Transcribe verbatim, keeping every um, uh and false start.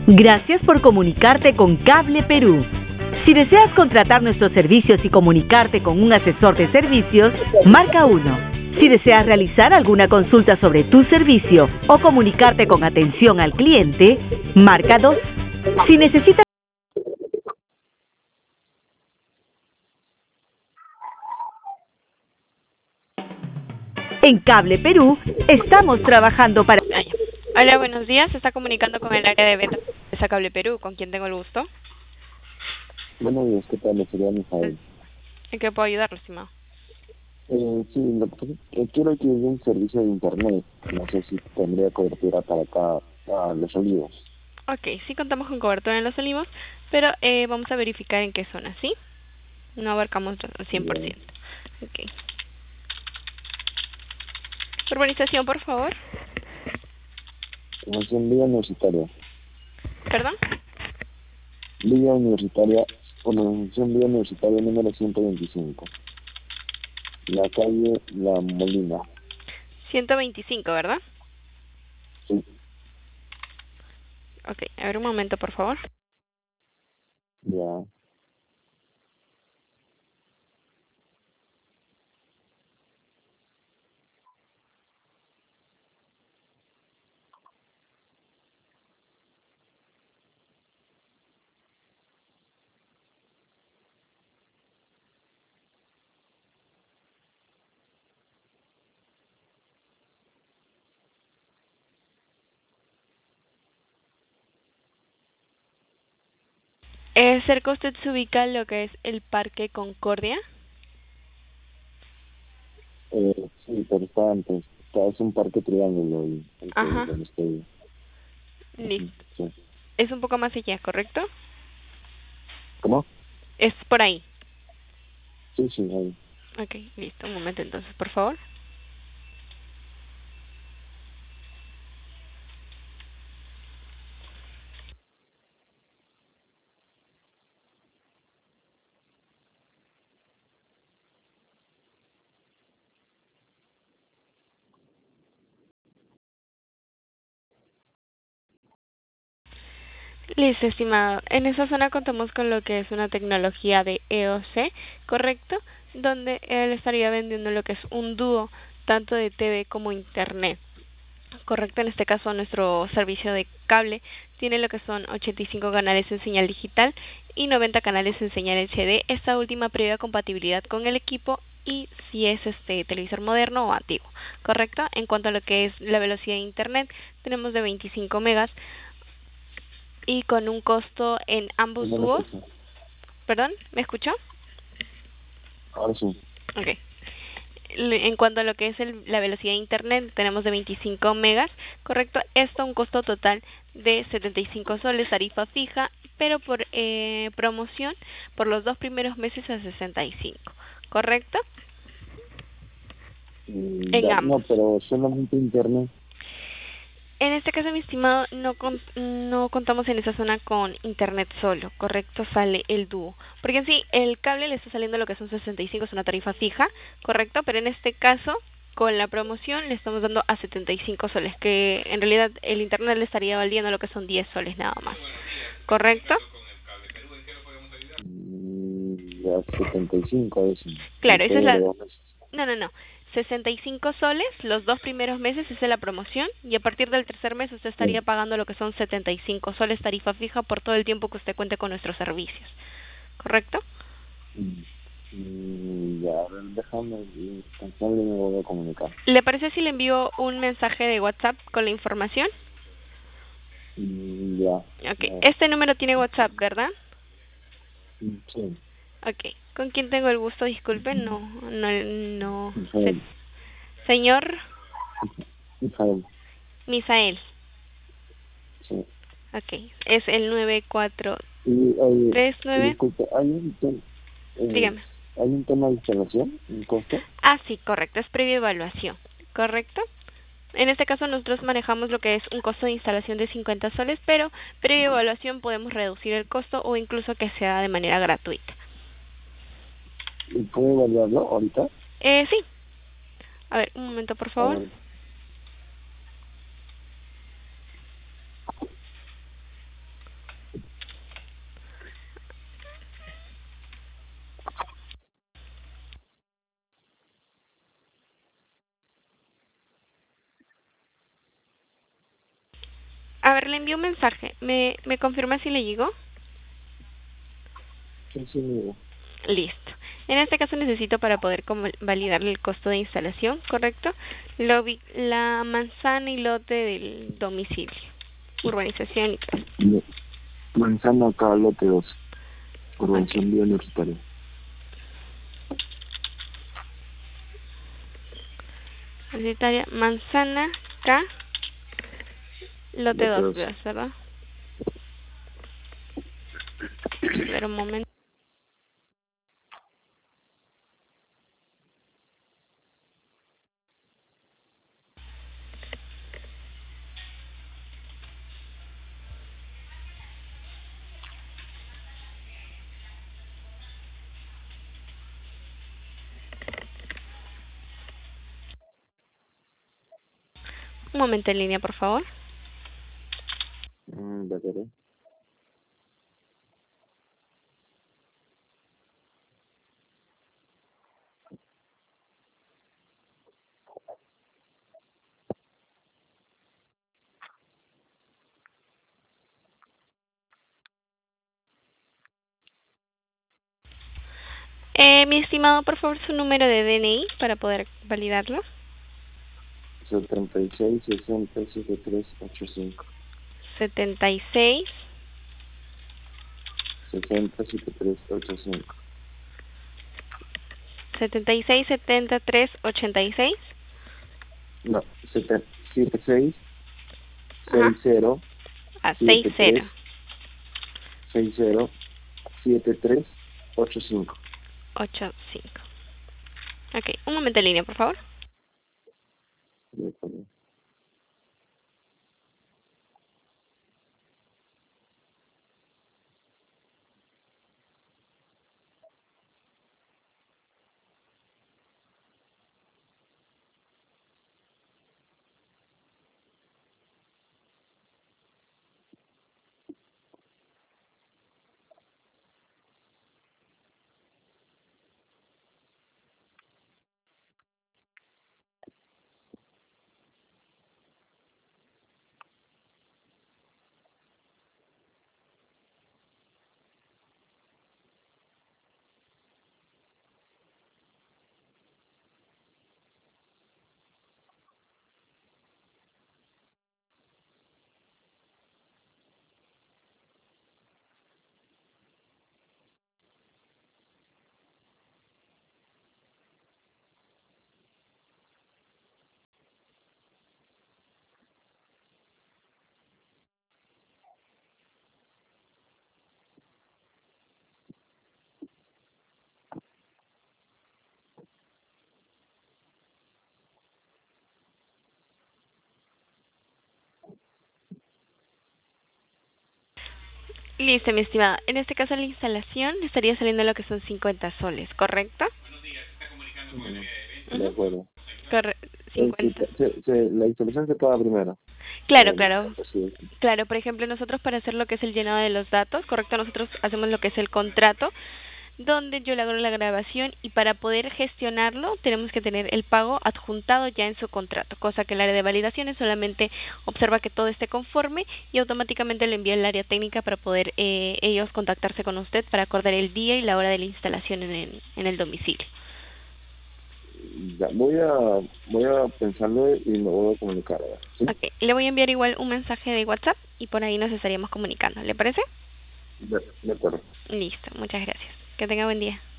Gracias por comunicarte con Cable Perú. Si deseas contratar nuestros servicios y comunicarte con un asesor de servicios, marca uno. Si deseas realizar alguna consulta sobre tu servicio o comunicarte con atención al cliente, marca dos. Si necesitas... En Cable Perú, estamos trabajando para... Hola, buenos días. Se está comunicando con el área de ventas de Cable Perú. ¿Con quién tengo el gusto? Buenos días, ¿qué tal? Le sería Mijael. ¿En qué puedo ayudarlo, estimado? Eh, sí, lo que pasa es que quiero adquirir un servicio de internet. No sé si tendría cobertura para acá, a Los Olivos. Ok, sí contamos con cobertura en Los Olivos, pero eh, vamos a verificar en qué zona, ¿sí? No abarcamos al cien por ciento. Ok. Urbanización, por favor. Información Villa Universitaria. ¿Perdón? Villa Universitaria, Organización Villa Universitaria número ciento veinticinco. La calle La Molina. ciento veinticinco, ¿verdad? Sí. Ok, a ver un momento, por favor. Ya. Eh, cerca usted se ubica lo que es el Parque Concordia. Eh, sí, pero está antes. Está, es un parque triángulo y el que Ajá. donde estoy. Ujú, Listo. sí. Es un poco más allá, ¿correcto? ¿Cómo? Es por ahí. Sí, sí, ahí. Ok, listo. Un momento entonces, por favor. Listo, estimado. En esa zona contamos con lo que es una tecnología de E O C, ¿correcto? Donde él estaría vendiendo lo que es un dúo, tanto de T V como internet. Correcto, en este caso nuestro servicio de cable tiene lo que son ochenta y cinco canales en señal digital y noventa canales en señal H D, esta última previa compatibilidad con el equipo y si es este televisor moderno o antiguo, correcto. En cuanto a lo que es la velocidad de internet, tenemos de veinticinco megas y con un costo en ambos No lo dúos. escucho. ¿Perdón? ¿Me escuchó? Ahora sí. Ok. Le- En cuanto a lo que es el, la velocidad de internet, tenemos de veinticinco megas, correcto. Esto un costo total de setenta y cinco soles, tarifa fija, pero por eh, promoción por los dos primeros meses a sesenta y cinco, correcto. Mm, En ya, ambos. no, pero solamente internet. En este caso, mi estimado, no con- no contamos en esa zona con internet solo, correcto, sale el dúo. Porque en sí, el cable le está saliendo lo que son sesenta y cinco, es una tarifa fija, correcto, pero en este caso, con la promoción le estamos dando a setenta y cinco soles, que en realidad el internet le estaría valiendo lo que son diez soles nada más, correcto. Mm, ya setenta y cinco es. Y Claro, esa es todo la... de dos meses. No, no, no. sesenta y cinco soles, los dos primeros meses es la promoción y a partir del tercer mes usted estaría Sí. pagando lo que son setenta y cinco soles tarifa fija por todo el tiempo que usted cuente con nuestros servicios. ¿Correcto? Mm, mm, ya, a ver, déjame, y pensarlo y me voy a comunicar. ¿Le parece si le envío un mensaje de WhatsApp con la información? Mm, ya, Ok. ya, Este número tiene WhatsApp, ¿verdad? mm, sí, Ok. ¿Con quién tengo el gusto? Disculpe, no, no, no. Se- Israel, señor Israel, Misael. sí. Ok. Es el nueve cuatro Y, oye, tres nueve. disculpe, ¿hay un, tem- eh, Dígame. ¿hay un tema de instalación, un costo? Ah, sí, correcto, es previa evaluación, ¿correcto? En este caso nosotros manejamos lo que es un costo de instalación de cincuenta soles, pero previa evaluación podemos reducir el costo o incluso que sea de manera gratuita. ¿Y puedo evaluarlo ahorita? Eh, sí. A ver, un momento, por A favor. ver, A ver, le envío un mensaje. ¿Me, me confirma si le llegó? Sí, sí, amigo. Listo. En este caso necesito para poder como validarle el costo de instalación, ¿correcto? La, ubi- la manzana y lote del domicilio, urbanización y todo. No, Manzana acá, lote dos. Ok. Urbanización Vía Universitaria. Universitaria, manzana K, lote Lote dos, dos. ¿verdad? Espera un momento. Un momento en línea, por favor. Mm, de acuerdo. Eh, mi estimado, por favor, su número de D N I para poder validarlo. setenta y seis, sesenta, setenta y tres, ochenta y cinco. setenta y seis, sesenta, setenta y tres, ochenta y cinco. setenta y seis, setenta y tres, ochenta y seis. No, setenta y seis, Ajá. sesenta, A setenta y tres, sesenta. sesenta, setenta y tres, ochenta y cinco. ochenta y cinco. Ok, un momento en línea, por favor. De acuerdo. Listo, mi estimada. En este caso, la instalación estaría saliendo lo que son cincuenta soles, ¿correcto? De Ujú. acuerdo. Corre Eh, sí, cincuenta. se, se, la instalación se paga primero. Claro, Eh, claro. sí. Claro, por ejemplo, nosotros para hacer lo que es el llenado de los datos, correcto, nosotros hacemos lo que es el contrato, donde yo le hago la grabación y para poder gestionarlo tenemos que tener el pago adjuntado ya en su contrato, cosa que el área de validaciones solamente observa que todo esté conforme y automáticamente le envía al área técnica para poder eh, ellos contactarse con usted para acordar el día y la hora de la instalación en el, en el domicilio. Ya, voy a voy a pensarlo y me voy a comunicar ahora, ¿sí? Ok, le voy a enviar igual un mensaje de WhatsApp y por ahí nos estaríamos comunicando, ¿le parece? De, de acuerdo. Listo, muchas gracias. Que tenga buen día.